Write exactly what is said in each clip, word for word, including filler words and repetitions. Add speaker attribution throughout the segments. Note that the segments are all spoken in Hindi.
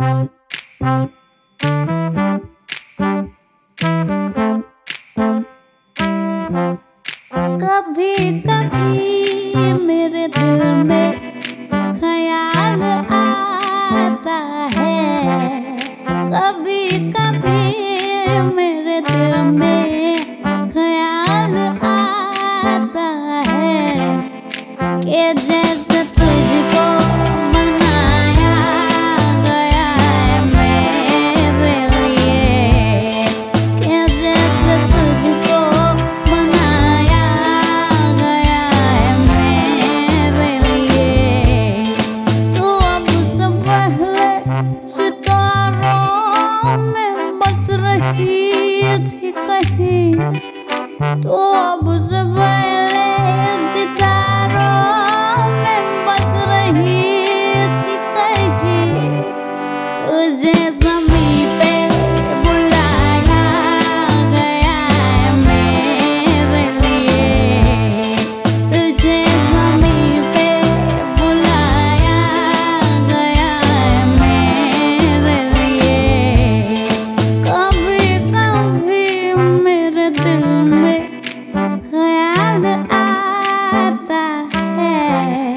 Speaker 1: कभी कभी मेरे दिल में ख्याल आता है, कभी कभी मेरे दिल में ख्याल आता है कि जैसे तुझको बनाया गया है मेरे लिए, कि जैसे तुझको बनाया गया है मेरे लिए। तू अब से पहले सितारों में बस रही थी कहीं, तू अब से पहले सितारों में बस रही थी कहीं। तुझे ज़मीं पे बुलाया गया है मेरे लिए, तुझे ज़मीं पे बुलाया गया है मेरे लिए। कभी कभी मेरे दिल में ख्याल आता है।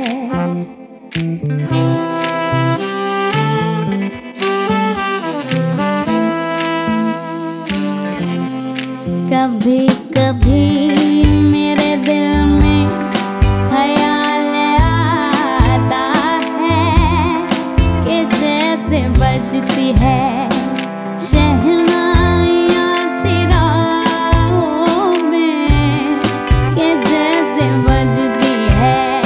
Speaker 1: कभी कभी मेरे दिल में ख्याल आता है कि जैसे बजती है शहनाइयाँ सिराहों में, कि जैसे बजती है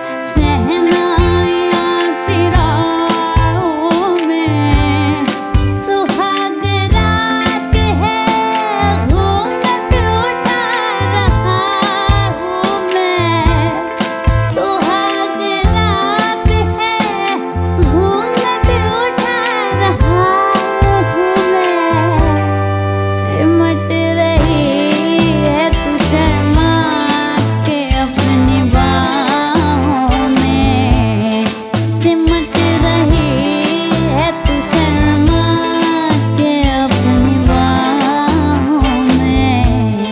Speaker 1: शहनाइयाँ सिराहों में। सुहाग रात है घूंघट उठा रहा हूँ मैं, सुहाग रात है घूंघट उठा रहा हूँ मैं। सिमट रही है तू शर्मा के अपनी बाहों में, सिमट रही है तू शर्मा के अपनी बाहों में।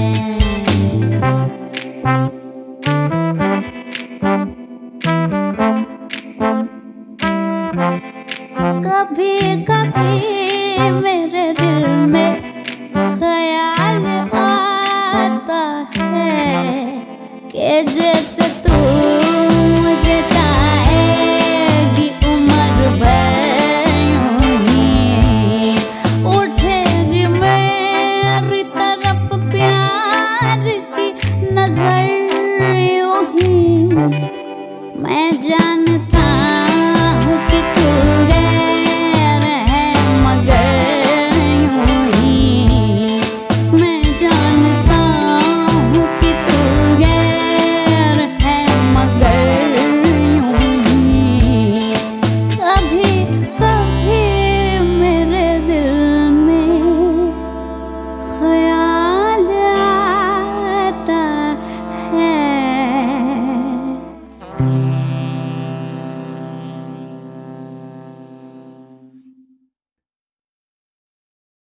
Speaker 1: कभी कभी मेरे दिल में ख्याल आता है कि जैसे तू मुझे चाहेगी उम्र भर यूं ही, उठेगी मेरी तरफ प्यार की नजर यूं ही। मैं जानता